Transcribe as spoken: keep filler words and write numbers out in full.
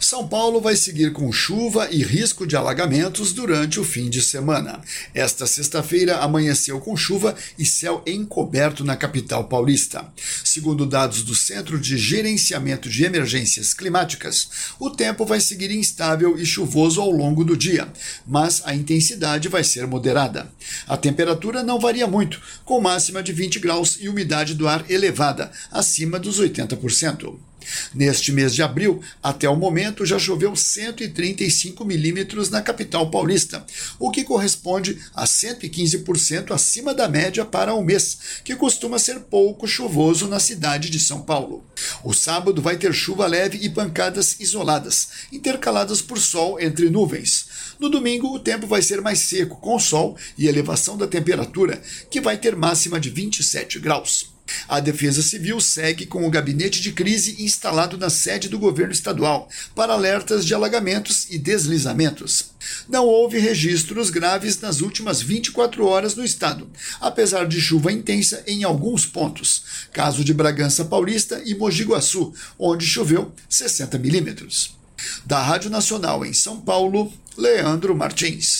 São Paulo vai seguir com chuva e risco de alagamentos durante o fim de semana. Esta sexta-feira amanheceu com chuva e céu encoberto na capital paulista. Segundo dados do Centro de Gerenciamento de Emergências Climáticas, o tempo vai seguir instável e chuvoso ao longo do dia, mas a intensidade vai ser moderada. A temperatura não varia muito, com máxima de vinte graus e umidade do ar elevada, acima dos oitenta por cento. Neste mês de abril, até o momento, já choveu cento e trinta e cinco milímetros na capital paulista, o que corresponde a cento e quinze por cento acima da média para o mês, que costuma ser pouco chuvoso na cidade de São Paulo. O sábado vai ter chuva leve e pancadas isoladas, intercaladas por sol entre nuvens. No domingo, o tempo vai ser mais seco, com sol e elevação da temperatura, que vai ter máxima de vinte e sete graus. A Defesa Civil segue com o gabinete de crise instalado na sede do governo estadual para alertas de alagamentos e deslizamentos. Não houve registros graves nas últimas vinte e quatro horas no estado, apesar de chuva intensa em alguns pontos, caso de Bragança Paulista e Mogi Guaçu, onde choveu sessenta milímetros. Da Rádio Nacional em São Paulo, Leandro Martins.